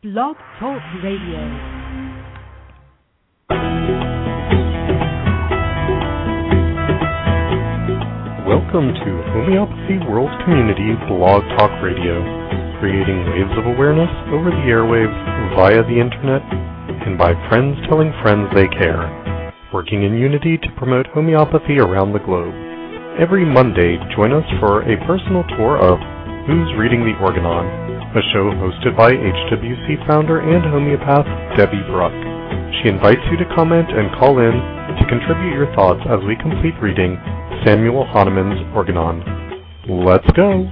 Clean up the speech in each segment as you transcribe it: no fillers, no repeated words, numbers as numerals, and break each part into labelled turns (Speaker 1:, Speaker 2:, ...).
Speaker 1: Blog Talk Radio.
Speaker 2: Welcome to Homeopathy World Community Blog Talk Radio, creating waves of awareness over the airwaves via the internet and by friends telling friends they care, working in unity to promote homeopathy around the globe. Every Monday, join us for a personal tour of Who's Reading the Organon, a show hosted by HWC founder and homeopath Debbie Bruck. She invites you to comment and call in to contribute your thoughts as we complete reading Samuel Hahnemann's Organon. Let's go!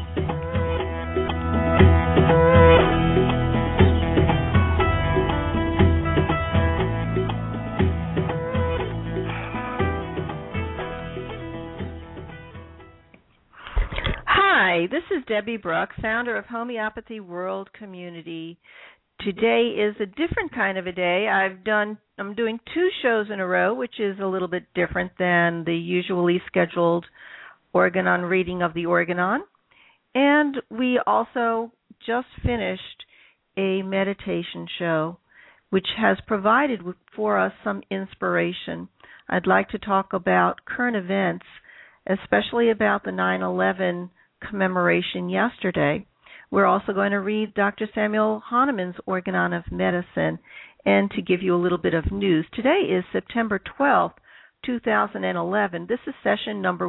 Speaker 3: Hi, this is Debbie Bruck, founder of Homeopathy World Community. Today is a different kind of a day. I'm doing two shows in a row, which is a little bit different than the usually scheduled Organon reading of the Organon. And we also just finished a meditation show, which has provided for us some inspiration. I'd like to talk about current events, especially about the 9/11 commemoration yesterday. We're also going to read Dr. Samuel Hahnemann's Organon of Medicine, and to give you a little bit of news. Today is September 12th, 2011. This is session number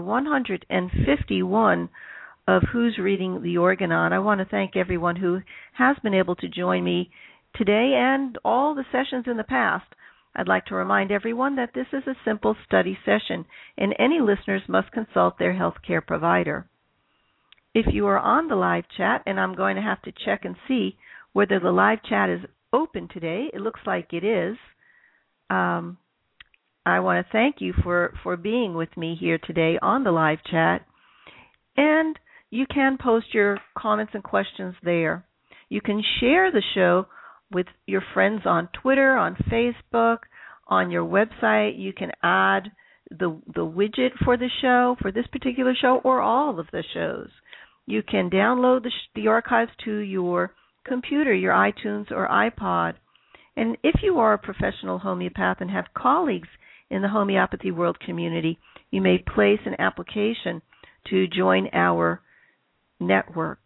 Speaker 3: 151 of Who's Reading the Organon. I want to thank everyone who has been able to join me today and all the sessions in the past. I'd like to remind everyone that this is a simple study session, and any listeners must consult their healthcare provider. If you are on the live chat, and I'm going to have to check and see whether the live chat is open today. It looks like it is. I want to thank you for being with me here today on the live chat. And you can post your comments and questions there. You can share the show with your friends on Twitter, on Facebook, on your website. You can add the widget for the show, for this particular show, or all of the shows. You can download the archives to your computer, your iTunes or iPod. And if you are a professional homeopath and have colleagues in the Homeopathy World Community, you may place an application to join our network.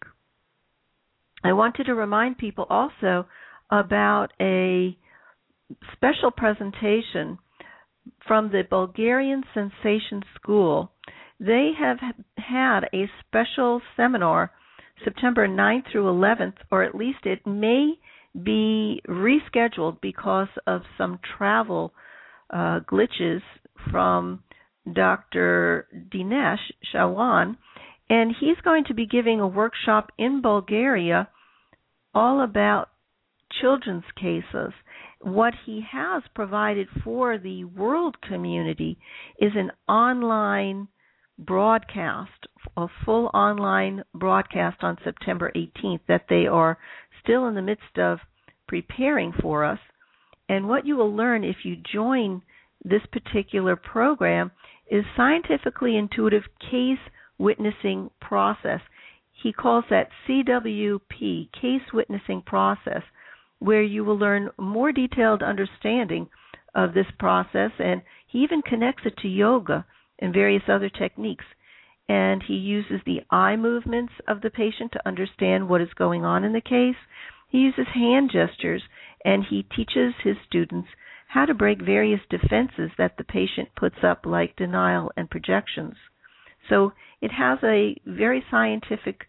Speaker 3: I wanted to remind people also about a special presentation from the Bulgarian Sensation School. They have had a special seminar September 9th through 11th, or at least it may be rescheduled because of some travel glitches from Dr. Dinesh Shawan, and he's going to be giving a workshop in Bulgaria all about children's cases. What he has provided for the world community is an online broadcast, a full online broadcast on September 18th that they are still in the midst of preparing for us. And what you will learn if you join this particular program is scientifically intuitive case witnessing process. He calls that CWP, case witnessing process, where you will learn more detailed understanding of this process, and he even connects it to yoga and various other techniques. And he uses the eye movements of the patient to understand what is going on in the case. He uses hand gestures, and he teaches his students how to break various defenses that the patient puts up, like denial and projections. So it has a very scientific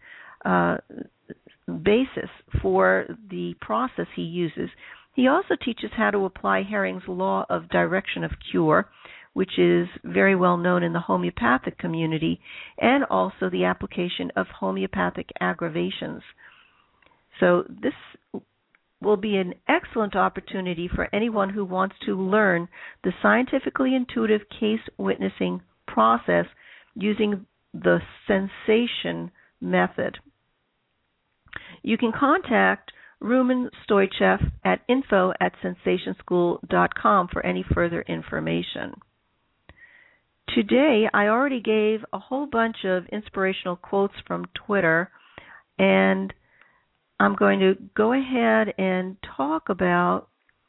Speaker 3: basis for the process he uses. He also teaches how to apply Hering's law of direction of cure, which is very well known in the homeopathic community, and also the application of homeopathic aggravations. So this will be an excellent opportunity for anyone who wants to learn the scientifically intuitive case witnessing process using the sensation method. You can contact Rumen Stoichev at info@sensationschool.com for any further information. Today, I already gave a whole bunch of inspirational quotes from Twitter, and I'm going to go ahead and talk about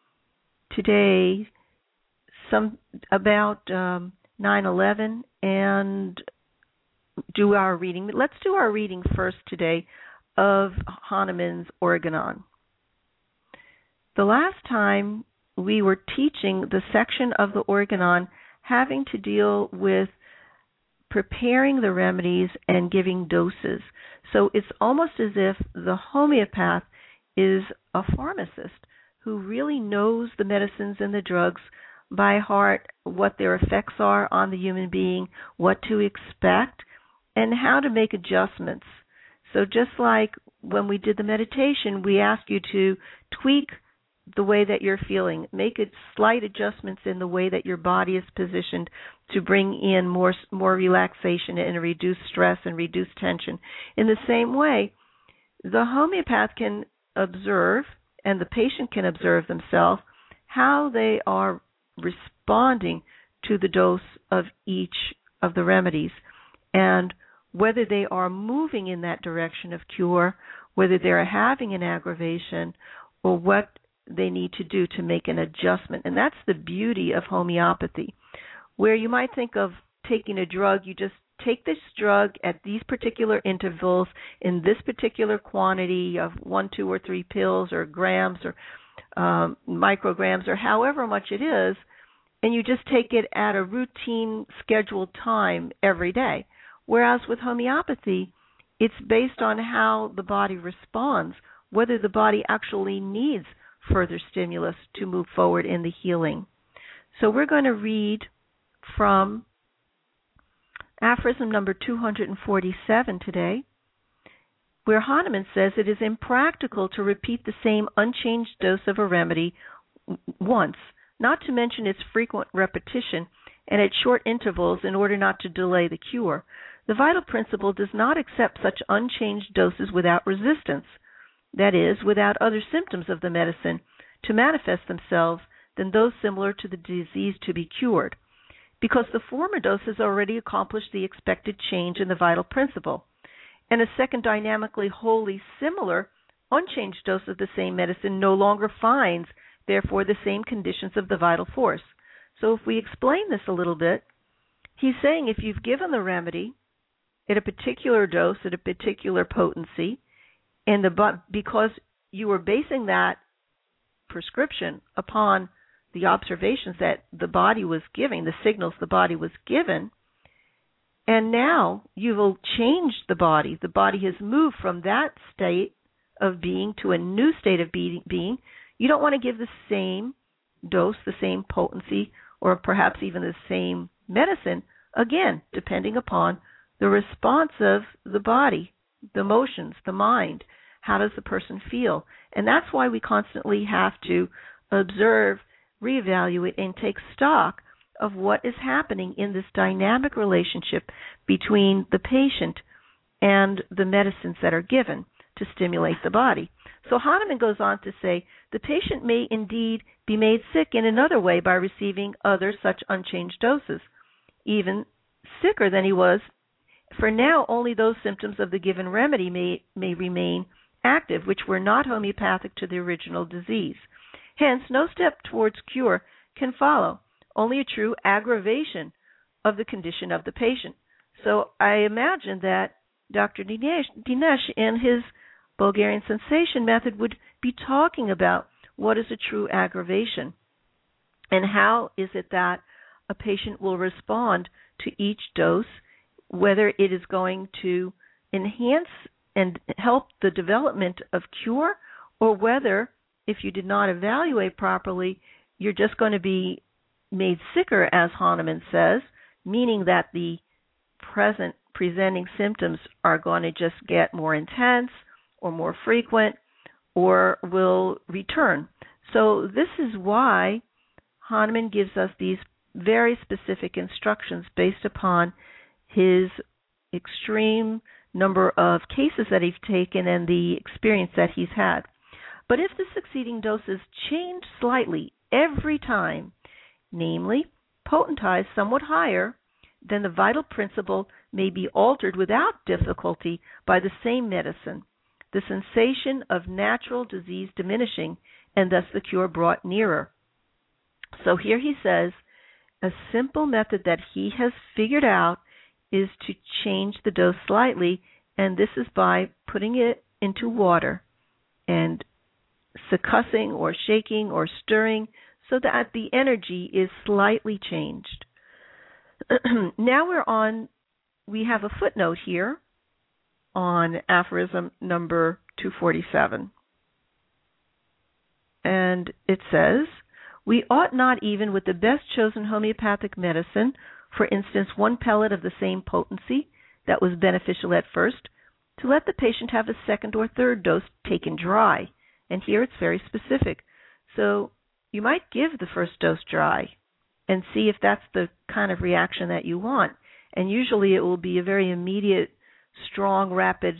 Speaker 3: today about 9/11 and do our reading. Let's do our reading first today of Hahnemann's Organon. The last time we were teaching the section of the Organon having to deal with preparing the remedies and giving doses. So it's almost as if the homeopath is a pharmacist who really knows the medicines and the drugs by heart, what their effects are on the human being, what to expect, and how to make adjustments. So just like when we did the meditation, we asked you to tweak the way that you're feeling, make slight adjustments in the way that your body is positioned to bring in more relaxation and reduce stress and reduce tension. In the same way, the homeopath can observe, and the patient can observe themselves, how they are responding to the dose of each of the remedies, and whether they are moving in that direction of cure, whether they're having an aggravation, or what they need to do to make an adjustment. And that's the beauty of homeopathy. Where you might think of taking a drug, you just take this drug at these particular intervals in this particular quantity of 1, 2, or 3 pills or grams or micrograms or however much it is, and you just take it at a routine scheduled time every day. Whereas with homeopathy, it's based on how the body responds, whether the body actually needs further stimulus to move forward in the healing. So we're going to read from aphorism number 247 today, where Hahnemann says it is impractical to repeat the same unchanged dose of a remedy once, not to mention its frequent repetition and at short intervals in order not to delay the cure. The vital principle does not accept such unchanged doses without resistance, that is, without other symptoms of the medicine to manifest themselves than those similar to the disease to be cured, because the former dose has already accomplished the expected change in the vital principle, and a second dynamically wholly similar, unchanged dose of the same medicine no longer finds, therefore, the same conditions of the vital force. So if we explain this a little bit, he's saying if you've given the remedy at a particular dose, at a particular potency, and because you were basing that prescription upon the observations that the body was giving, the signals the body was given, and now you've changed the body. The body has moved from that state of being to a new state of being. You don't want to give the same dose, the same potency, or perhaps even the same medicine, again, depending upon the response of the body, the emotions, the mind. How does the person feel? And that's why we constantly have to observe, reevaluate, and take stock of what is happening in this dynamic relationship between the patient and the medicines that are given to stimulate the body. So Hahnemann goes on to say, the patient may indeed be made sick in another way by receiving other such unchanged doses, even sicker than he was, for now only those symptoms of the given remedy may remain active, which were not homeopathic to the original disease. Hence, no step towards cure can follow, only a true aggravation of the condition of the patient. So I imagine that Dr. Dinesh, in his Bulgarian sensation method, would be talking about what is a true aggravation and how is it that a patient will respond to each dose, whether it is going to enhance and help the development of cure, or whether, if you did not evaluate properly, you're just going to be made sicker, as Hahnemann says, meaning that the presenting symptoms are going to just get more intense or more frequent or will return. So this is why Hahnemann gives us these very specific instructions based upon his extreme number of cases that he's taken and the experience that he's had. But if the succeeding doses change slightly every time, namely potentized somewhat higher, then the vital principle may be altered without difficulty by the same medicine. the sensation of natural disease diminishing, and thus the cure brought nearer. So here he says, a simple method that he has figured out is to change the dose slightly, and this is by putting it into water and succussing or shaking or stirring so that the energy is slightly changed. Now we have a footnote here on aphorism number 247. And it says, we ought not even with the best chosen homeopathic medicine, for instance, one pellet of the same potency that was beneficial at first, to let the patient have a second or third dose taken dry. And here it's very specific. So you might give the first dose dry and see if that's the kind of reaction that you want. And usually it will be a very immediate, strong, rapid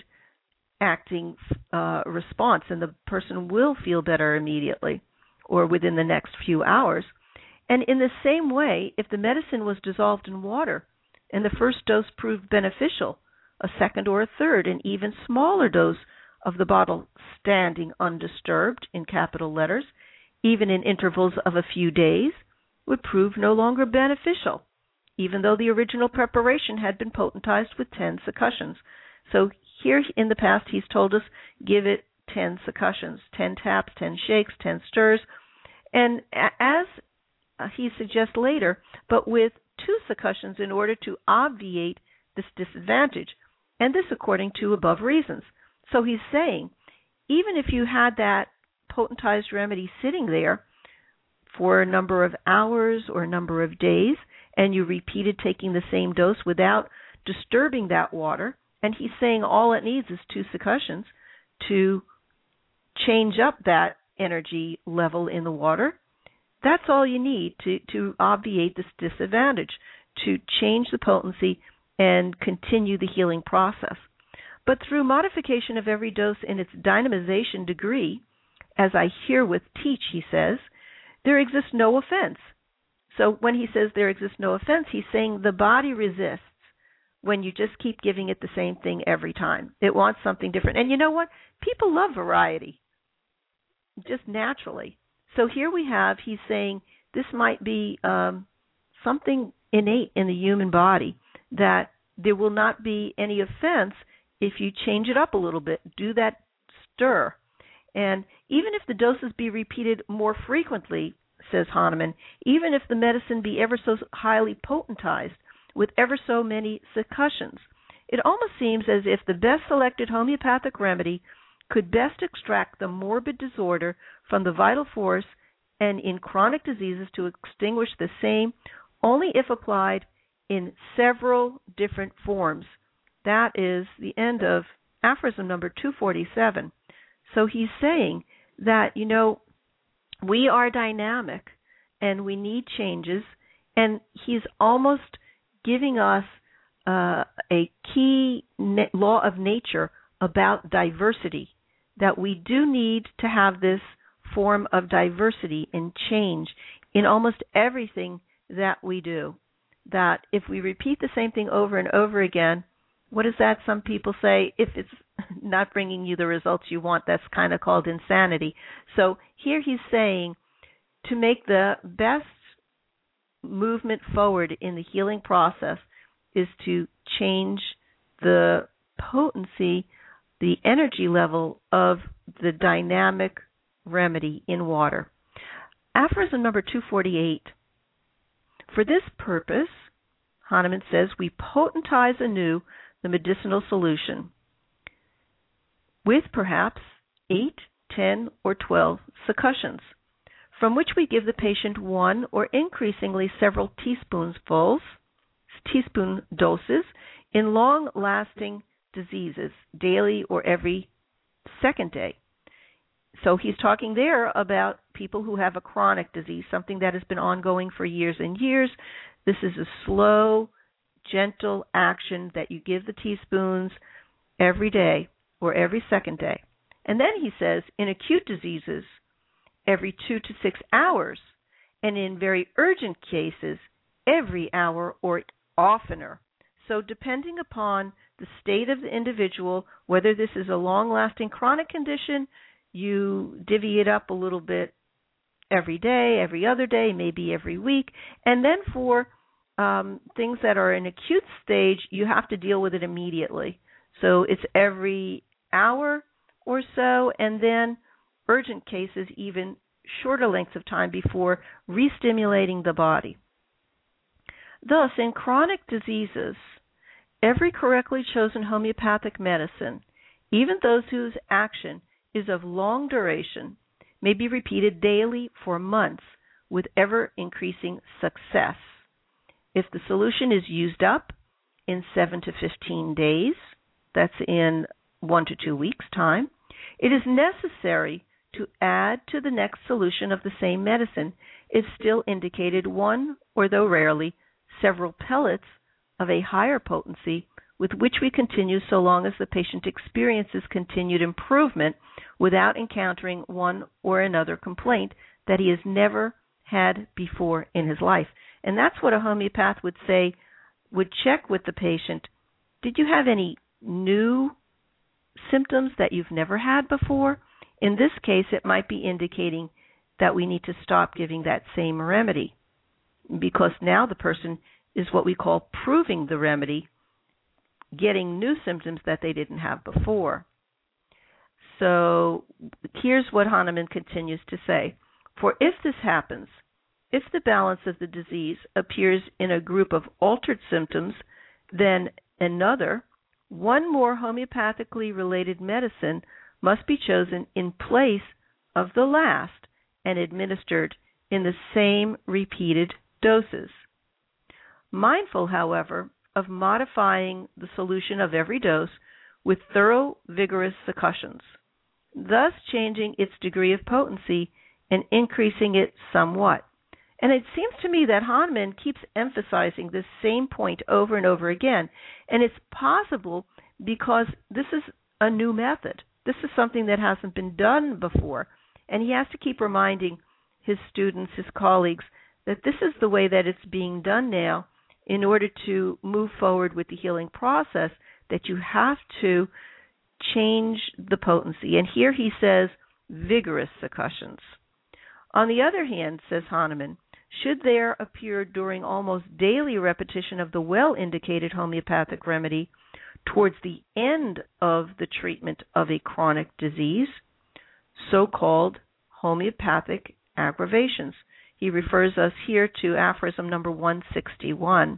Speaker 3: acting response, and the person will feel better immediately or within the next few hours. And in the same way, if the medicine was dissolved in water and the first dose proved beneficial, a second or a third and even smaller dose of the bottle standing undisturbed in capital letters, even in intervals of a few days, would prove no longer beneficial, even though the original preparation had been potentized with 10 succussions. So here in the past he's told us, give it 10 succussions, 10 taps, 10 shakes, 10 stirs, and as he suggests later, but with 2 succussions in order to obviate this disadvantage, and this according to above reasons. So he's saying, even if you had that potentized remedy sitting there for a number of hours or a number of days, and you repeated taking the same dose without disturbing that water, and he's saying all it needs is 2 succussions to change up that energy level in the water. That's all you need to obviate this disadvantage, to change the potency and continue the healing process. But through modification of every dose in its dynamization degree, as I herewith teach, he says, there exists no offense. So when he says there exists no offense, he's saying the body resists when you just keep giving it the same thing every time. It wants something different. And you know what? People love variety, just naturally. So here we have, he's saying this might be something innate in the human body, that there will not be any offense if you change it up a little bit, do that stir. And even if the doses be repeated more frequently, says Hahnemann, even if the medicine be ever so highly potentized with ever so many succussions, it almost seems as if the best selected homeopathic remedy could best extract the morbid disorder from the vital force, and in chronic diseases to extinguish the same only if applied in several different forms. That is the end of aphorism number 247. So he's saying that, we are dynamic and we need changes, and he's almost giving us a key law of nature about diversity, that we do need to have this form of diversity and change in almost everything that we do. That if we repeat the same thing over and over again, what is that some people say? If it's not bringing you the results you want, that's kind of called insanity. So here he's saying to make the best movement forward in the healing process is to change the potency, the energy level of the dynamic remedy in water. Aphorism number 248. For this purpose, Hahnemann says, we potentize anew the medicinal solution with perhaps 8, 10, or 12 succussions, from which we give the patient 1 or increasingly several teaspoon doses in long-lasting diseases, daily or every second day. So he's talking there about people who have a chronic disease, something that has been ongoing for years and years. This is a slow, gentle action that you give the teaspoons every day or every second day. And then he says, in acute diseases, every 2 to 6 hours, and in very urgent cases, every hour or oftener. So depending upon the state of the individual, whether this is a long-lasting chronic condition, you divvy it up a little bit every day, every other day, maybe every week. And then for things that are in acute stage, you have to deal with it immediately. So it's every hour or so, and then urgent cases, even shorter lengths of time before re-stimulating the body. Thus, in chronic diseases, every correctly chosen homeopathic medicine, even those whose action is of long duration, may be repeated daily for months with ever-increasing success. If the solution is used up in 7 to 15 days, that's in 1 to 2 weeks' time, it is necessary to add to the next solution of the same medicine if still indicated one, or though rarely, several pellets of a higher potency with which we continue so long as the patient experiences continued improvement without encountering one or another complaint that he has never had before in his life. And that's what a homeopath would say, would check with the patient. Did you have any new symptoms that you've never had before? In this case, it might be indicating that we need to stop giving that same remedy, because now the person is what we call proving the remedy, getting new symptoms that they didn't have before. So here's what Hahnemann continues to say. For if this happens, if the balance of the disease appears in a group of altered symptoms, then another, one more homeopathically related medicine must be chosen in place of the last and administered in the same repeated doses. Mindful, however, of modifying the solution of every dose with thorough, vigorous succussions, thus changing its degree of potency and increasing it somewhat. And it seems to me that Hahnemann keeps emphasizing this same point over and over again, and it's possible because this is a new method. This is something that hasn't been done before, and he has to keep reminding his students, his colleagues, that this is the way that it's being done now in order to move forward with the healing process, that you have to change the potency. And here he says vigorous succussions. On the other hand, says Hahnemann, should there appear during almost daily repetition of the well-indicated homeopathic remedy towards the end of the treatment of a chronic disease, so-called homeopathic aggravations. He refers us here to aphorism number 161,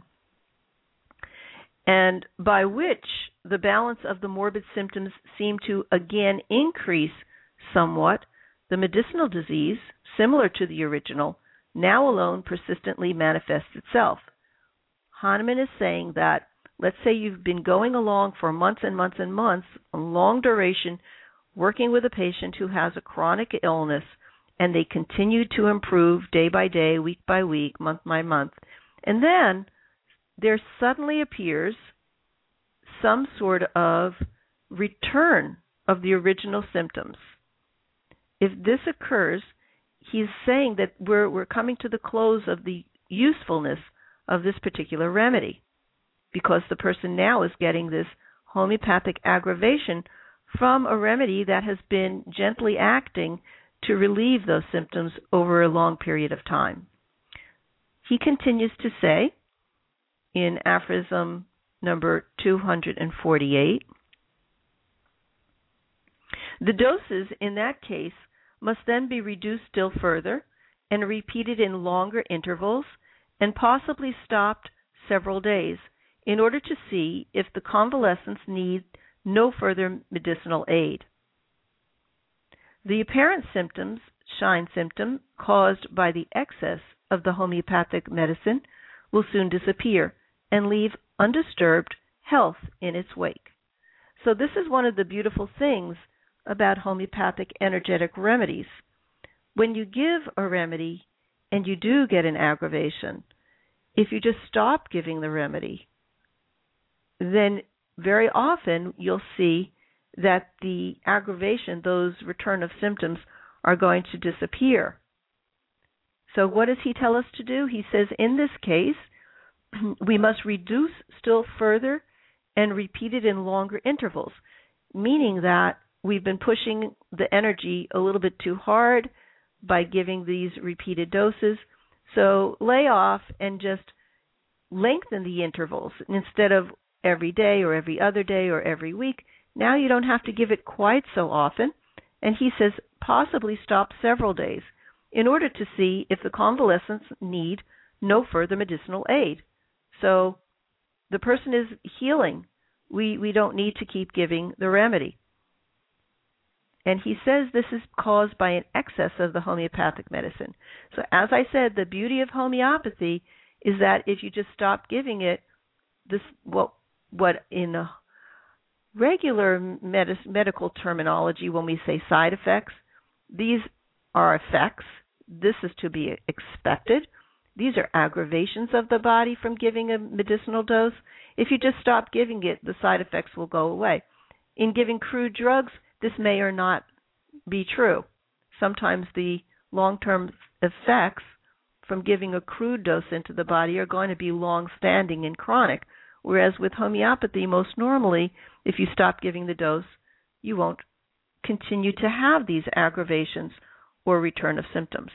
Speaker 3: and by which the balance of the morbid symptoms seem to again increase somewhat, the medicinal disease, similar to the original, now alone persistently manifests itself. Hahnemann is saying that, let's say you've been going along for months and months and months, a long duration, working with a patient who has a chronic illness, and they continue to improve day by day, week by week, month by month. And then there suddenly appears some sort of return of the original symptoms. If this occurs, he's saying that we're coming to the close of the usefulness of this particular remedy, because the person now is getting this homeopathic aggravation from a remedy that has been gently acting to relieve those symptoms over a long period of time. He continues to say in aphorism number 248, the doses in that case must then be reduced still further and repeated in longer intervals and possibly stopped several days in order to see if the convalescents need no further medicinal aid. The apparent symptoms, shine symptom, caused by the excess of the homeopathic medicine will soon disappear and leave undisturbed health in its wake. So this is one of the beautiful things about homeopathic energetic remedies. When you give a remedy and you do get an aggravation, if you just stop giving the remedy, then very often you'll see that the aggravation, those return of symptoms, are going to disappear. So what does he tell us to do? He says in this case, we must reduce still further and repeated in longer intervals, meaning that we've been pushing the energy a little bit too hard by giving these repeated doses. So lay off and just lengthen the intervals. Instead of every day or every other day or every week, now you don't have to give it quite so often. And he says possibly stop several days in order to see if the convalescents need no further medicinal aid. So the person is healing. We don't need to keep giving the remedy. And he says this is caused by an excess of the homeopathic medicine. So as I said, the beauty of homeopathy is that if you just stop giving it, this what in a regular medical terminology, when we say side effects, these are effects. This is to be expected. These are aggravations of the body from giving a medicinal dose. If you just stop giving it, the side effects will go away. In giving crude drugs, this may or not be true. Sometimes the long-term effects from giving a crude dose into the body are going to be long-standing and chronic, whereas with homeopathy, most normally, if you stop giving the dose, you won't continue to have these aggravations or return of symptoms.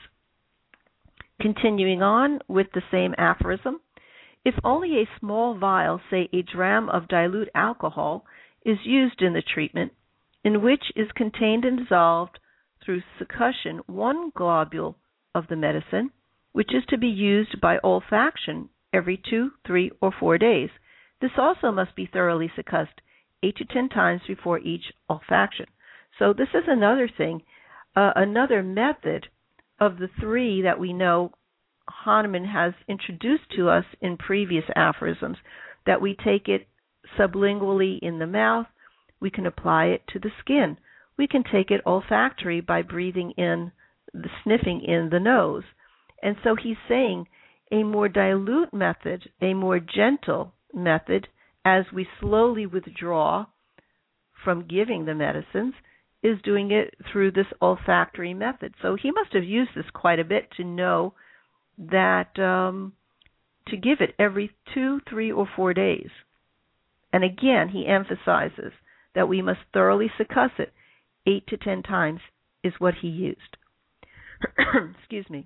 Speaker 3: Continuing on with the same aphorism, if only a small vial, say a dram of dilute alcohol, is used in the treatment, in which is contained and dissolved through succussion one globule of the medicine, which is to be used by olfaction every 2, 3, or 4 days. This also must be thoroughly succussed 8 to 10 times before each olfaction. So this is another thing, another method of the 3 that we know Hahnemann has introduced to us in previous aphorisms, that we take it sublingually in the mouth, we can apply it to the skin. We can take it olfactory by breathing in, sniffing in the nose. And so he's saying a more dilute method, a more gentle method, as we slowly withdraw from giving the medicines, is doing it through this olfactory method. So he must have used this quite a bit to know that to give it every 2, 3, or 4 days. And again, he emphasizes that we must thoroughly succuss it 8 to 10 times is what he used. Excuse me.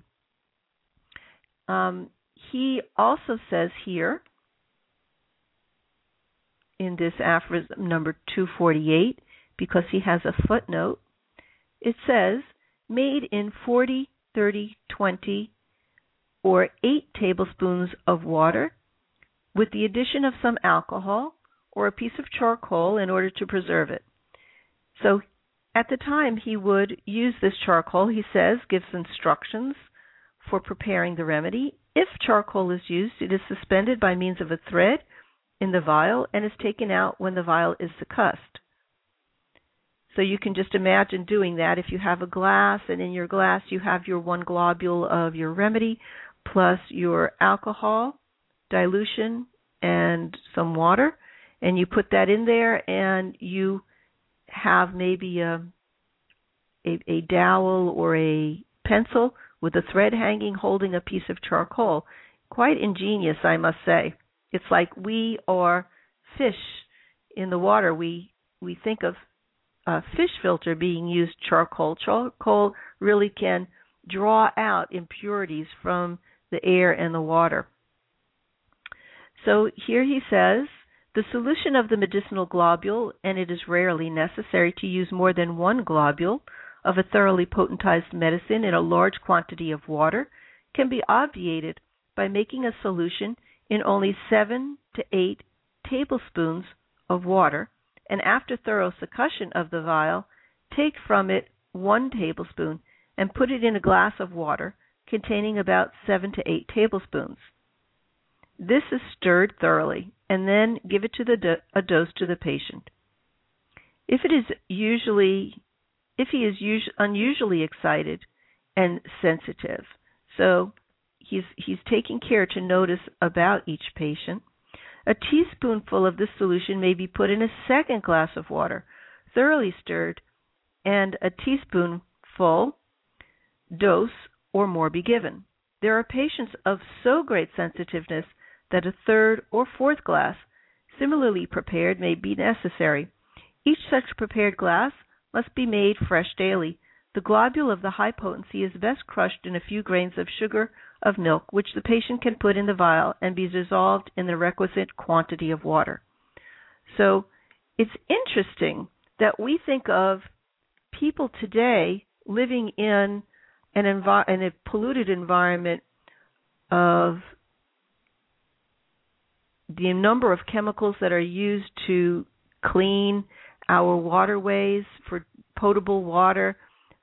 Speaker 3: He also says here in this aphorism number 248, because he has a footnote, it says, made in 40, 30, 20, or 8 tablespoons of water with the addition of some alcohol or a piece of charcoal in order to preserve it. So at the time he would use this charcoal, he says, gives instructions for preparing the remedy. If charcoal is used, it is suspended by means of a thread in the vial and is taken out when the vial is succussed. So you can just imagine doing that. If you have a glass, and in your glass you have your 1 globule of your remedy plus your alcohol, dilution, and some water, and you put that in there, and you have maybe a dowel or a pencil with a thread hanging holding a piece of charcoal. Quite ingenious, I must say. It's like we are fish in the water. We think of a fish filter being used charcoal. Charcoal really can draw out impurities from the air and the water. So here he says, the solution of the medicinal globule, and it is rarely necessary to use more than 1 globule of a thoroughly potentized medicine in a large quantity of water, can be obviated by making a solution in only 7 to 8 tablespoons of water, and after thorough succussion of the vial, take from it 1 tablespoon and put it in a glass of water containing about 7 to 8 tablespoons. This is stirred thoroughly, and then give it to a dose to the patient. If he is unusually excited and sensitive, so he's taking care to notice about each patient, a teaspoonful of this solution may be put in a second glass of water, thoroughly stirred, and a teaspoonful dose or more be given. There are patients of so great sensitiveness that a 3rd or 4th glass similarly prepared may be necessary. Each such prepared glass must be made fresh daily. The globule of the high potency is best crushed in a few grains of sugar of milk, which the patient can put in the vial and be dissolved in the requisite quantity of water. So it's interesting that we think of people today living in in a polluted environment of the number of chemicals that are used to clean our waterways for potable water,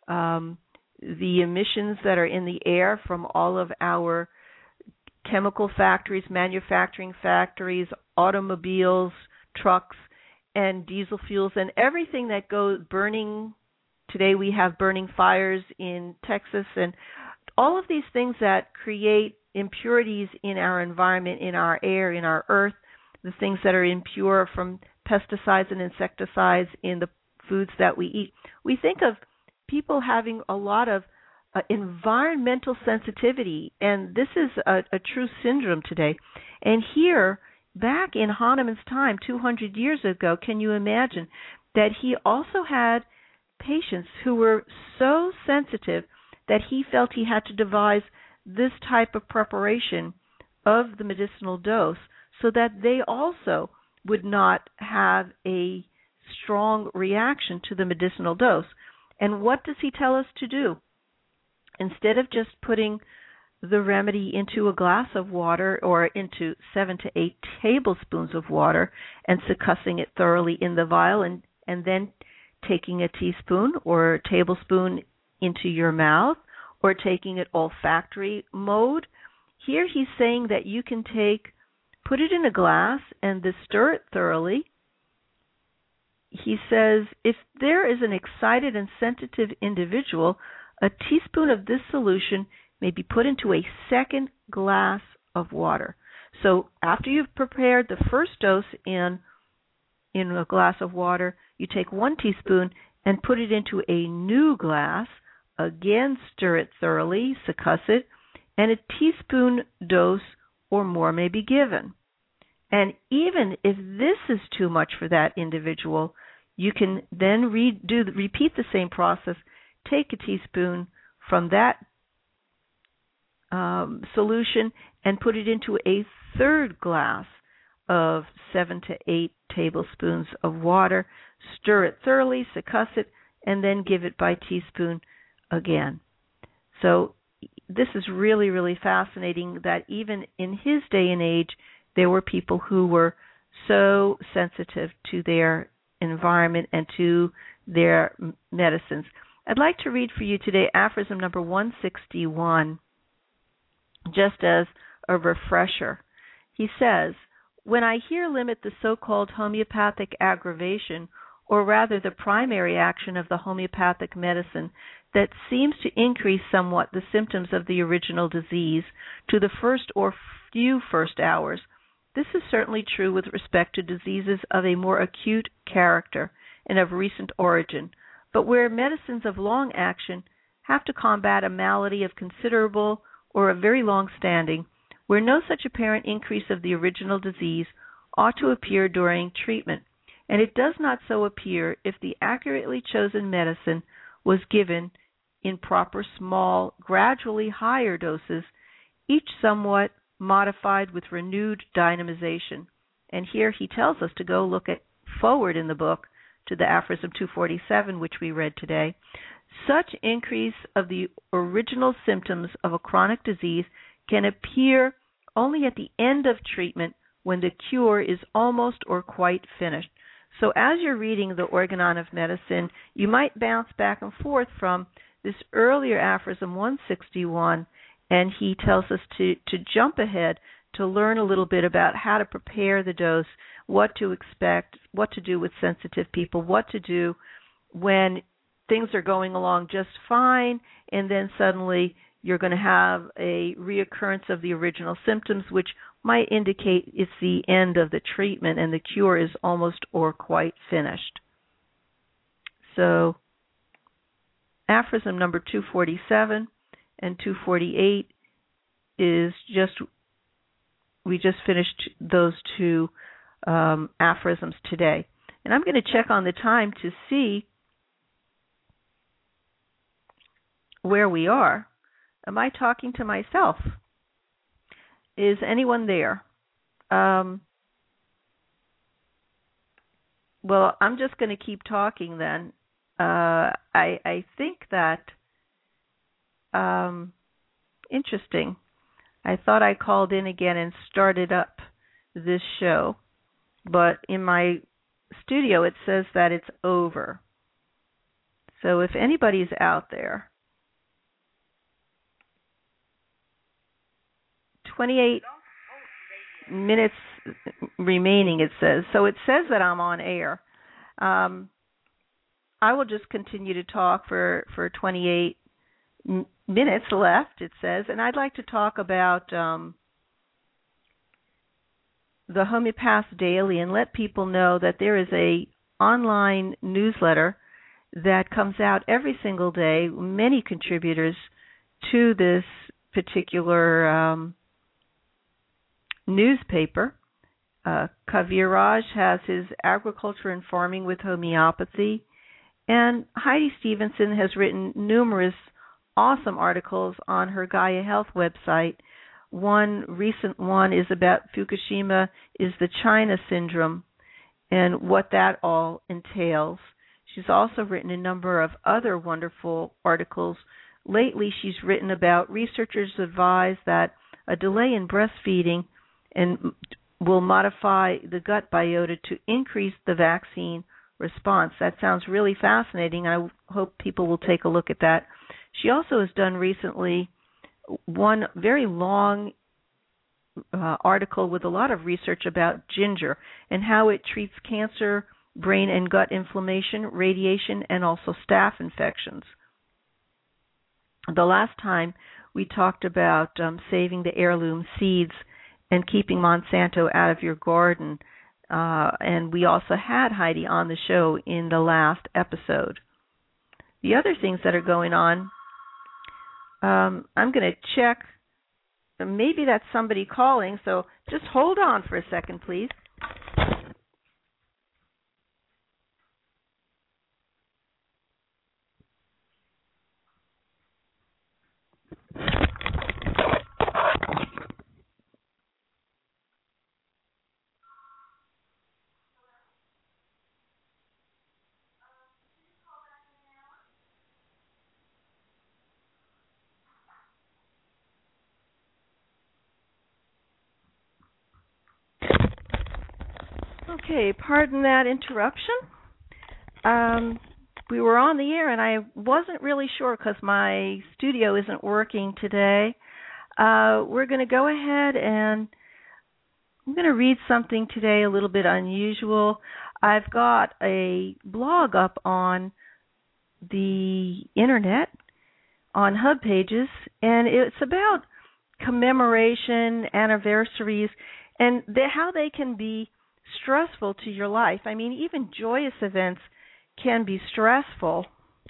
Speaker 3: the emissions that are in the air from all of our chemical factories, manufacturing factories, automobiles, trucks, and diesel fuels, and everything that goes burning. Today we have burning fires in Texas, and all of these things that create impurities in our environment, in our air, in our earth, the things that are impure from pesticides and insecticides in the foods that we eat. We think of people having a lot of environmental sensitivity, and this is a true syndrome today. And here, back in Hahnemann's time, 200 years ago, can you imagine that he also had patients who were so sensitive that he felt he had to devise this type of preparation of the medicinal dose so that they also would not have a strong reaction to the medicinal dose. And what does he tell us to do? Instead of just putting the remedy into a glass of water or into 7 to 8 tablespoons of water and succussing it thoroughly in the vial and then taking a teaspoon or a tablespoon into your mouth or taking it olfactory mode, here he's saying that you can put it in a glass and stir it thoroughly. He says if there is an excited and sensitive individual, a teaspoon of this solution may be put into a second glass of water. So after you've prepared the first dose in a glass of water, you take 1 teaspoon and put it into a new glass, again stir it thoroughly, succuss it, and a teaspoon dose or more may be given. And even if this is too much for that individual, you can then repeat the same process. Take a teaspoon from that solution and put it into a third glass of 7 to 8 tablespoons of water. Stir it thoroughly, succuss it, and then give it by teaspoon again. So this is really, really fascinating that even in his day and age, there were people who were so sensitive to their environment and to their medicines. I'd like to read for you today aphorism number 161, just as a refresher. He says, when I here limit the so-called homeopathic aggravation, or rather the primary action of the homeopathic medicine that seems to increase somewhat the symptoms of the original disease to the first or few first hours, this is certainly true with respect to diseases of a more acute character and of recent origin, but where medicines of long action have to combat a malady of considerable or of very long standing, where no such apparent increase of the original disease ought to appear during treatment, and it does not so appear if the accurately chosen medicine was given in proper small, gradually higher doses, each somewhat modified with renewed dynamization. And here he tells us to go look forward in the book to the aphorism 247, which we read today. Such increase of the original symptoms of a chronic disease can appear only at the end of treatment when the cure is almost or quite finished. So as you're reading the Organon of Medicine, you might bounce back and forth from this earlier aphorism 161, and he tells us to jump ahead to learn a little bit about how to prepare the dose, what to expect, what to do with sensitive people, what to do when things are going along just fine, and then suddenly you're going to have a reoccurrence of the original symptoms, which might indicate it's the end of the treatment and the cure is almost or quite finished. So aphorism number 247 and 248 is we just finished those two aphorisms today. And I'm going to check on the time to see where we are. Am I talking to myself? Is anyone there? Well, I'm just going to keep talking then. I think that interesting. I thought I called in again and started up this show, but in my studio it says that it's over. So if anybody's out there, 28 minutes remaining, it says. So it says that I'm on air. I will just continue to talk for 28 minutes left, it says. And I'd like to talk about the Homeopath Daily and let people know that there is a online newsletter that comes out every single day, many contributors to this particular newspaper. Kaviraj has his Agriculture and Farming with Homeopathy, and Heidi Stevenson has written numerous awesome articles on her Gaia Health website. One recent one is about Fukushima is the China syndrome and what that all entails. She's also written a number of other wonderful articles. Lately, she's written about researchers advise that a delay in breastfeeding and will modify the gut biota to increase the vaccine response. That sounds really fascinating. I hope people will take a look at that. She also has done recently one very long article with a lot of research about ginger and how it treats cancer, brain and gut inflammation, radiation, and also staph infections. The last time we talked about saving the heirloom seeds and keeping Monsanto out of your garden, and we also had Heidi on the show in the last episode. The other things that are going on, I'm going to check. Maybe that's somebody calling, so just hold on for a second, please. Okay, pardon that interruption. We were on the air, and I wasn't really sure because my studio isn't working today. We're going to go ahead and I'm going to read something today a little bit unusual. I've got a blog up on the internet on Hub Pages, and it's about commemoration, anniversaries, and how they can be stressful to your life. I mean, even joyous events can be stressful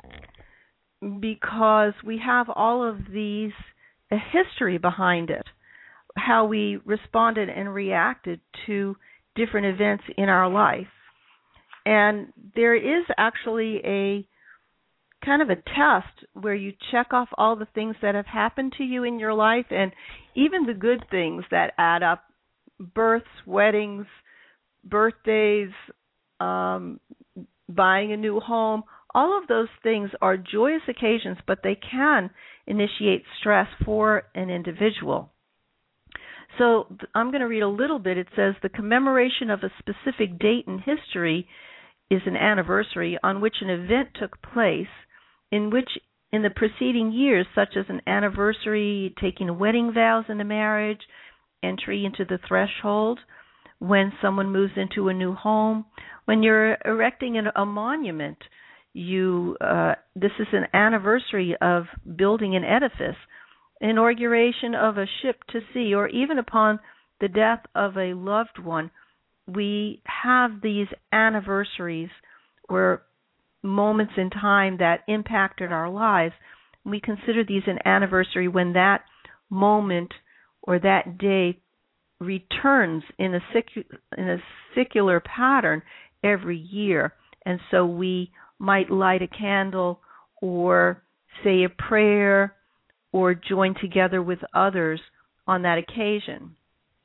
Speaker 3: because we have all of these, a history behind it, how we responded and reacted to different events in our life. And there is actually a kind of a test where you check off all the things that have happened to you in your life, and even the good things that add up, births, weddings, birthdays, buying a new home. All of those things are joyous occasions, but they can initiate stress for an individual. So I'm going to read a little bit. It says, the commemoration of a specific date in history is an anniversary on which an event took place in which in the preceding years, such as an anniversary, taking wedding vows in a marriage, entry into the threshold, when someone moves into a new home, when you're erecting a monument, this is an anniversary of building an edifice, inauguration of a ship to sea, or even upon the death of a loved one. We have these anniversaries or moments in time that impacted our lives. We consider these an anniversary when that moment or that day returns in a secular pattern every year. And so we might light a candle or say a prayer or join together with others on that occasion.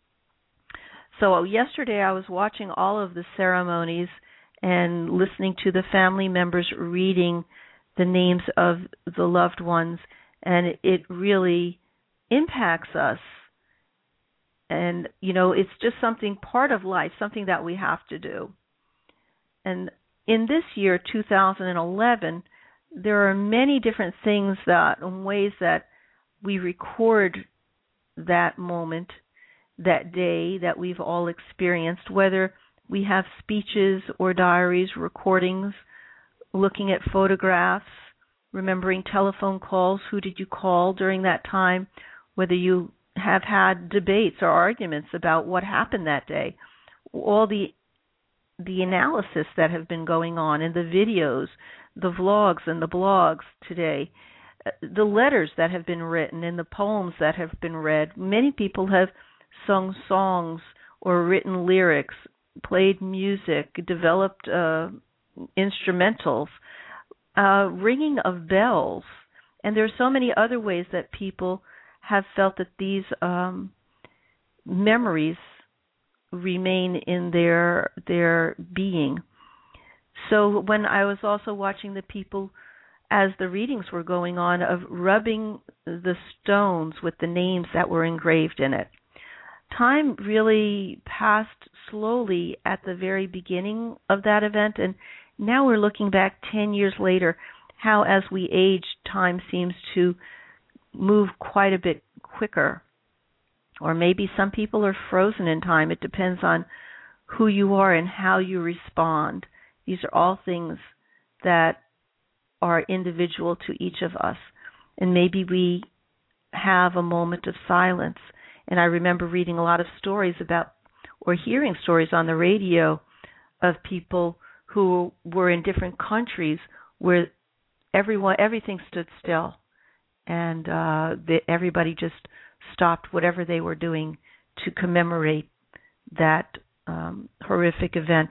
Speaker 3: So yesterday I was watching all of the ceremonies and listening to the family members reading the names of the loved ones, and it really impacts us. And, it's just something part of life, something that we have to do. And in this year, 2011, there are many different things and ways that we record that moment, that day that we've all experienced, whether we have speeches or diaries, recordings, looking at photographs, remembering telephone calls, who did you call during that time, whether you have had debates or arguments about what happened that day, all the analysis that have been going on in the videos, the vlogs and the blogs today, the letters that have been written and the poems that have been read. Many people have sung songs or written lyrics, played music, developed instrumentals, ringing of bells. And there are so many other ways that people have felt that these memories remain in their being. So when I was also watching the people, as the readings were going on, of rubbing the stones with the names that were engraved in it, time really passed slowly at the very beginning of that event, and now we're looking back 10 years later, how as we age, time seems to move quite a bit quicker. Or maybe some people are frozen in time. It depends on who you are and how you respond. These are all things that are individual to each of us. And maybe we have a moment of silence. And I remember reading a lot of stories about, or hearing stories on the radio of people who were in different countries where everything stood still, and everybody just stopped whatever they were doing to commemorate that horrific event.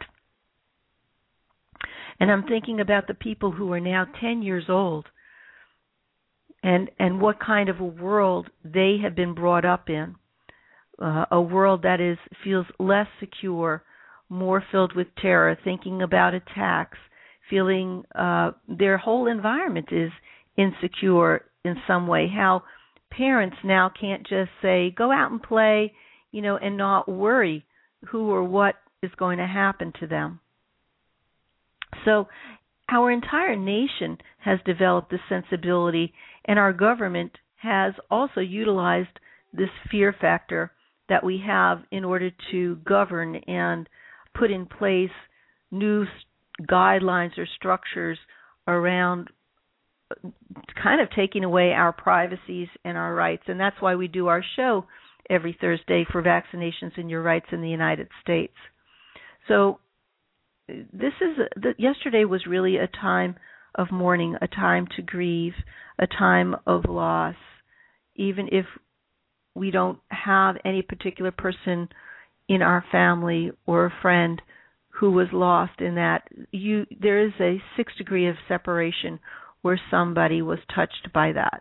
Speaker 3: And I'm thinking about the people who are now 10 years old, and what kind of a world they have been brought up in, a world that feels less secure, more filled with terror, thinking about attacks, feeling their whole environment is insecure in some way. How parents now can't just say, go out and play, and not worry who or what is going to happen to them. So our entire nation has developed this sensibility, and our government has also utilized this fear factor that we have in order to govern and put in place new guidelines or structures around kind of taking away our privacies and our rights. And that's why we do our show every Thursday for Vaccinations and Your Rights in the United States. So yesterday was really a time of mourning, a time to grieve, a time of loss. Even if we don't have any particular person in our family or a friend who was lost in that, there is a 6 degree of separation where somebody was touched by that.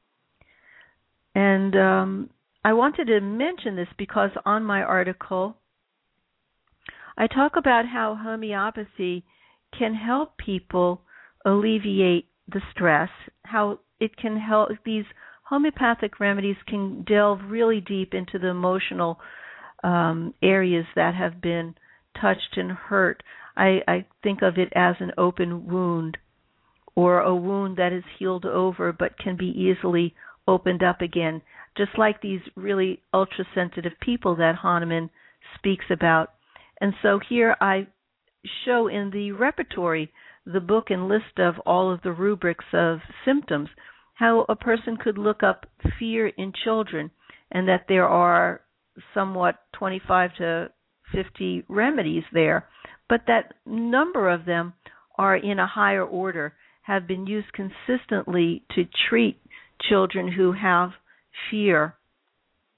Speaker 3: And I wanted to mention this because on my article, I talk about how homeopathy can help people alleviate the stress, how it can help. These homeopathic remedies can delve really deep into the emotional areas that have been touched and hurt. I think of it as an open wound, or a wound that is healed over but can be easily opened up again, just like these really ultra-sensitive people that Hahnemann speaks about. And so here I show in the repertory, the book and list of all of the rubrics of symptoms, how a person could look up fear in children, and that there are somewhat 25 to 50 remedies there, but that number of them are in a higher order, have been used consistently to treat children who have fear.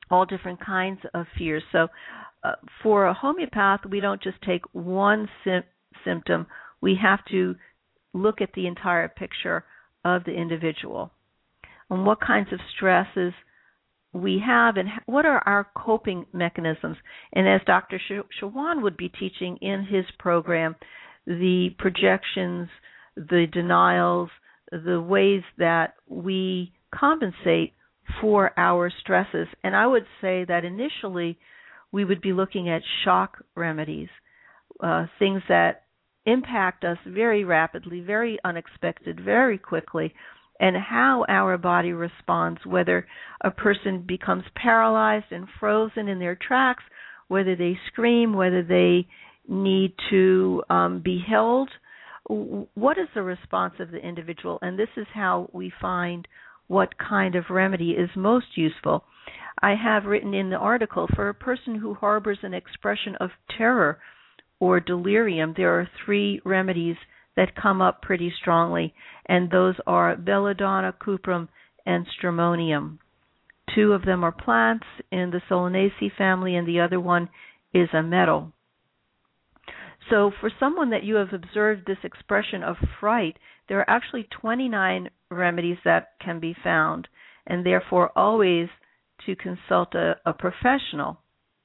Speaker 3: all different kinds of fears. So for a homeopath, we don't just take one symptom. We have to look at the entire picture of the individual and what kinds of stresses we have and what are our coping mechanisms. And as Dr. Shawan would be teaching in his program, the projections, the denials, the ways that we compensate for our stresses. And I would say that initially we would be looking at shock remedies, things that impact us very rapidly, very unexpected, very quickly, and how our body responds, whether a person becomes paralyzed and frozen in their tracks, whether they scream, whether they need to be held. What is the response of the individual? And this is how we find what kind of remedy is most useful. I have written in the article, for a person who harbors an expression of terror or delirium, there are 3 remedies that come up pretty strongly, and those are belladonna, cuprum, and stramonium. 2 of them are plants in the Solanaceae family, and the other one is a metal. So for someone that you have observed this expression of fright, there are actually 29 remedies that can be found, and therefore always to consult a professional.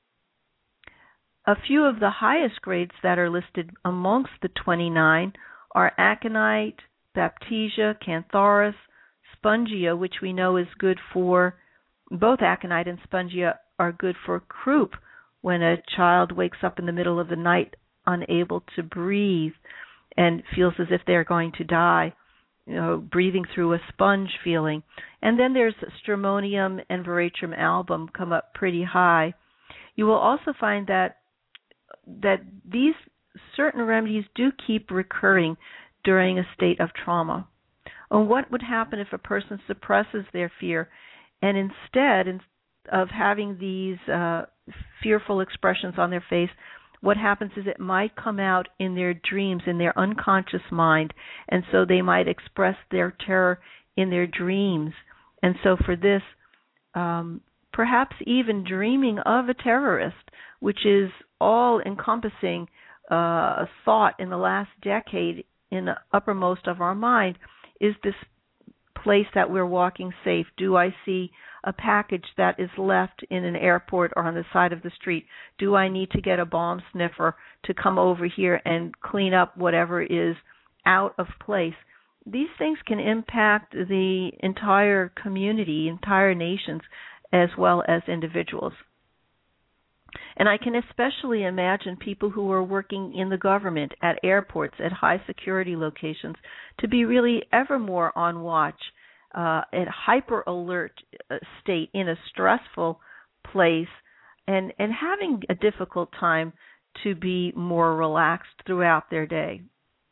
Speaker 3: A few of the highest grades that are listed amongst the 29 are aconite, baptisia, cantharis, spongia, which we know is good for, both aconite and spongia are good for croup, when a child wakes up in the middle of the night unable to breathe and feels as if they're going to die, breathing through a sponge feeling. And then there's stramonium and veratrum album come up pretty high. You will also find that these certain remedies do keep recurring during a state of trauma. And what would happen if a person suppresses their fear and instead of having these fearful expressions on their face, what happens is it might come out in their dreams, in their unconscious mind, and so they might express their terror in their dreams. And so for this, perhaps even dreaming of a terrorist, which is all-encompassing thought in the last decade in the uppermost of our mind, is this place that we're walking safe? Do I see a package that is left in an airport or on the side of the street? Do I need to get a bomb sniffer to come over here and clean up whatever is out of place? These things can impact the entire community, entire nations, as well as individuals. And I can especially imagine people who are working in the government, at airports, at high security locations, to be really ever more on watch, at hyper alert state in a stressful place, and having a difficult time to be more relaxed throughout their day.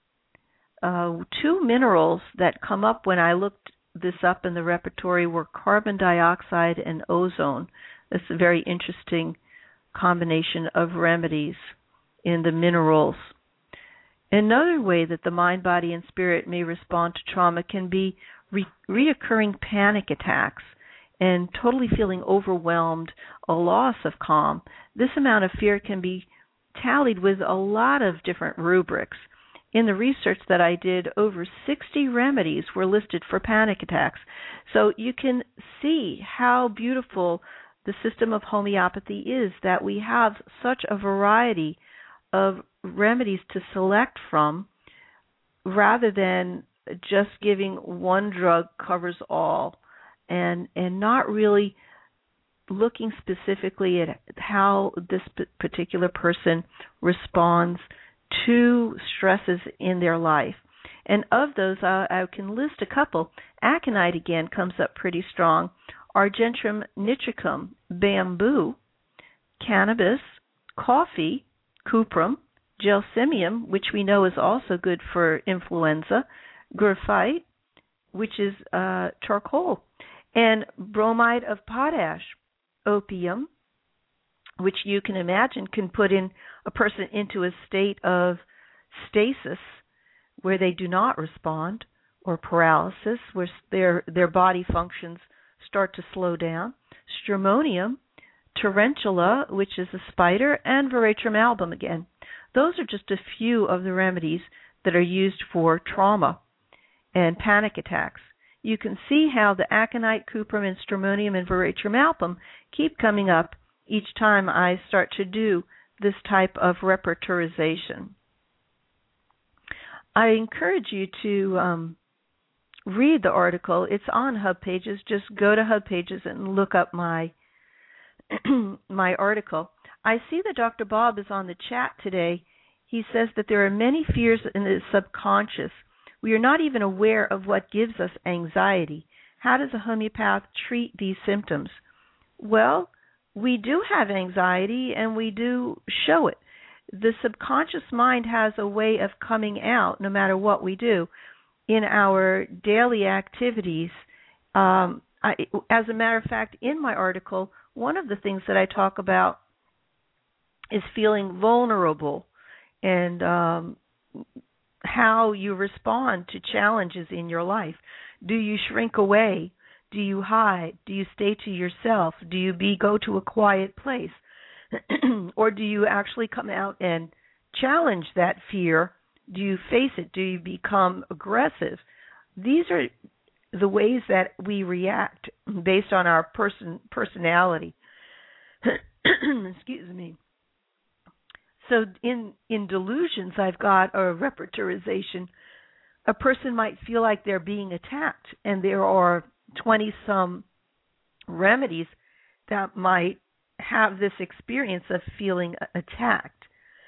Speaker 3: 2 minerals that come up when I looked this up in the repertory were carbon dioxide and ozone. It's a very interesting combination of remedies in the minerals. Another way that the mind, body, and spirit may respond to trauma can be reoccurring panic attacks and totally feeling overwhelmed, a loss of calm. This amount of fear can be tallied with a lot of different rubrics. In the research that I did, over 60 remedies were listed for panic attacks. So you can see how beautiful the system of homeopathy is, that we have such a variety of remedies to select from, rather than just giving one drug covers all, and not really looking specifically at how this particular person responds to stresses in their life. And of those, I can list a couple. Aconite, again, comes up pretty strong. Argentum nitricum, bamboo, cannabis, coffee, cuprum, gelsemium, which we know is also good for influenza, graphite, which is charcoal, and bromide of potash, opium, which you can imagine can put in a person into a state of stasis where they do not respond, or paralysis, where their body functions start to slow down. Stramonium, tarantula, which is a spider, and Veratrum album again. Those are just a few of the remedies that are used for trauma and panic attacks. You can see how the aconite, cuprum, and stramonium, and Veratrum album keep coming up each time I start to do this type of repertorization. I encourage you to read the article. It's on Hub Pages. Just go to Hub Pages and look up my my article. I see that Dr. Bob is on the chat today. He says that there are many fears in the subconscious. We are not even aware of what gives us anxiety. How does a homeopath treat these symptoms? Well, we do have anxiety, and we do show it. The subconscious mind has a way of coming out no matter what we do in our daily activities. As a matter of fact, in my article, one of the things that I talk about is feeling vulnerable and how you respond to challenges in your life. Do you shrink away? Do you hide? Do you stay to yourself? Do you go to a quiet place? Or do you actually come out and challenge that fear? Do you face it? Do you become aggressive? These are the ways that we react based on our personality. Excuse me. So in delusions, I've got a repertorization. A person might feel like they're being attacked, and there are 20-some remedies that might have this experience of feeling attacked.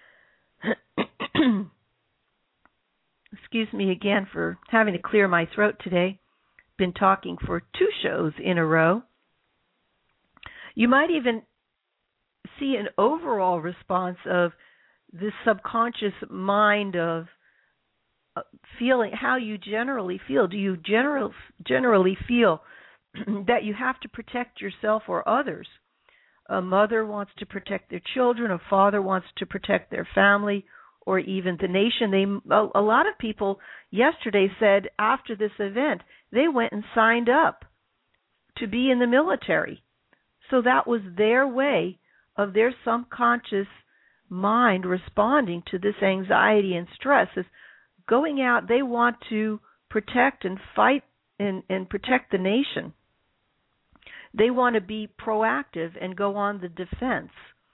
Speaker 3: Excuse me again for having to clear my throat today. Been talking for 2 shows in a row. You might even see an overall response of this subconscious mind of feeling how you generally feel. Do you generally feel that you have to protect yourself or others? A mother wants to protect their children, a father wants to protect their family, or even the nation. A lot of people yesterday said after this event, they went and signed up to be in the military. So that was their way of their subconscious mind responding to this anxiety and stress. Is going out, they want to protect and fight and protect the nation. They want to be proactive and go on the defense.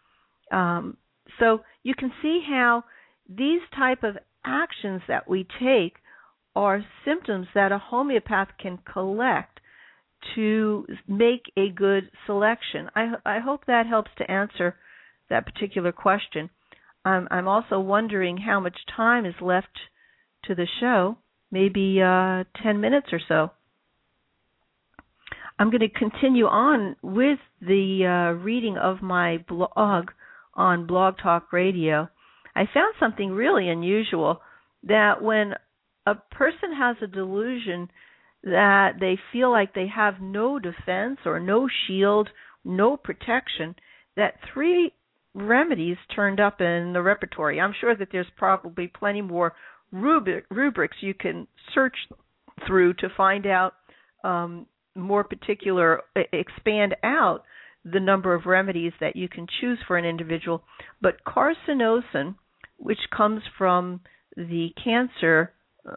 Speaker 3: So you can see how these type of actions that we take are symptoms that a homeopath can collect to make a good selection. I hope that helps to answer that particular question. I'm also wondering how much time is left to the show, maybe 10 minutes or so. I'm going to continue on with the reading of my blog on Blog Talk Radio. I found something really unusual, that when a person has a delusion that they feel like they have no defense or no shield, no protection, that 3 remedies turned up in the repertory. I'm sure that there's probably plenty more rubrics you can search through to find out more particular, expand out the number of remedies that you can choose for an individual. But carcinosin, which comes from the cancer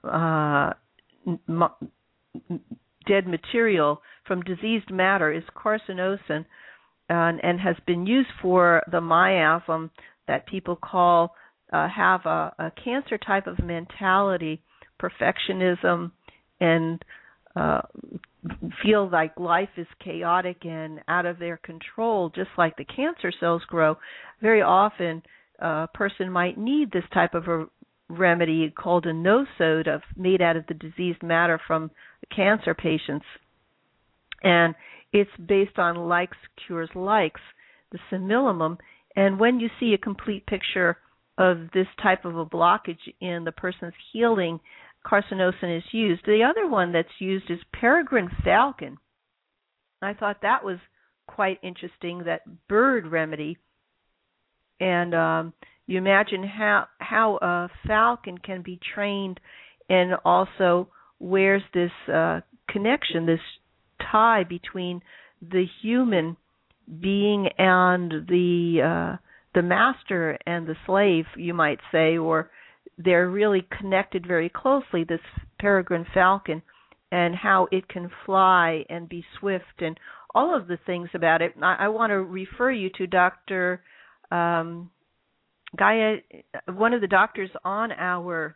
Speaker 3: dead material from diseased matter, is carcinosin, and has been used for the miasm that people call have a cancer type of mentality, perfectionism, and feel like life is chaotic and out of their control, just like the cancer cells grow. Very often, a person might need this type of a remedy called a nosode, made out of the diseased matter from cancer patients. And it's based on likes cures likes, the simillimum. And when you see a complete picture of this type of a blockage in the person's healing, carcinosin is used. The other one that's used is peregrine falcon. I thought that was quite interesting, that bird remedy. And you imagine how a falcon can be trained, and also where's this connection, this tie between the human being and the master and the slave, you might say, or they're really connected very closely, this peregrine falcon, and how it can fly and be swift and all of the things about it. I want to refer you to Dr. Gaia, one of the doctors on our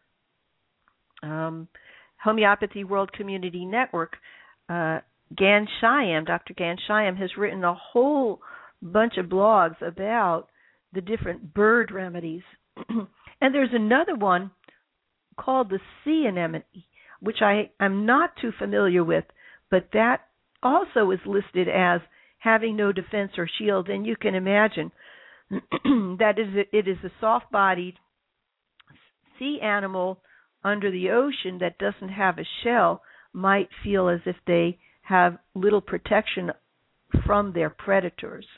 Speaker 3: Homeopathy World Community Network, Gan Shyam. Dr. Gan Shyam has written a whole bunch of blogs about the different bird remedies. And there's another one called the sea anemone, which I'm not too familiar with, but that also is listed as having no defense or shield. And you can imagine that it is a soft-bodied sea animal under the ocean that doesn't have a shell, might feel as if they have little protection from their predators.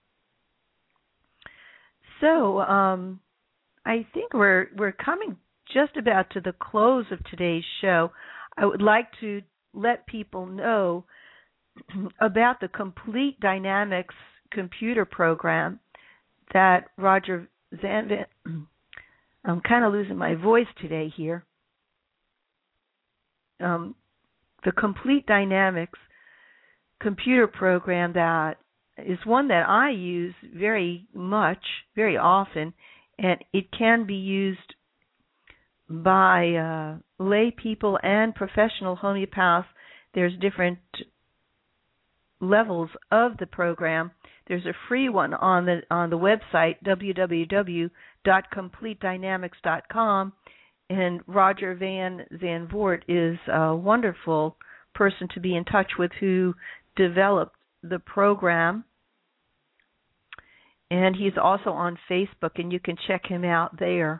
Speaker 3: So I think we're coming just about to the close of today's show. I would like to let people know about the Complete Dynamics computer program that Roger Van I'm kind of losing my voice today here. The Complete Dynamics computer program that is one that I use very much, very often, and it can be used by lay people and professional homeopaths. There's different levels of the program. There's a free one on the website, www.completedynamics.com, and Roger Van Voort is a wonderful person to be in touch with who developed the program. And he's also on Facebook, and you can check him out there.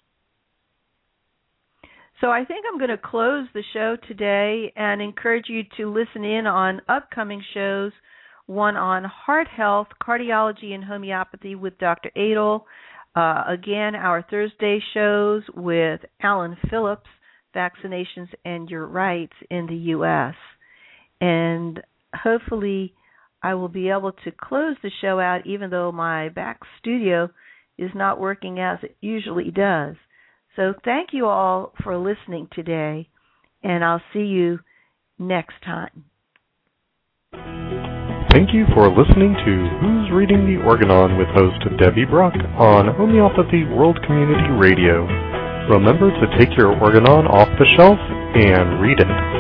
Speaker 3: So I think I'm going to close the show today and encourage you to listen in on upcoming shows, one on heart health, cardiology, and homeopathy with Dr. Adel. Again, our Thursday shows with Alan Phillips, Vaccinations and Your Rights in the U.S. And hopefully I will be able to close the show out even though my back studio is not working as it usually does. So thank you all for listening today, and I'll see you next time.
Speaker 2: Thank you for listening to Who's Reading the Organon with host Debbie Brock on Homeopathy World Community Radio. Remember to take your Organon off the shelf and read it.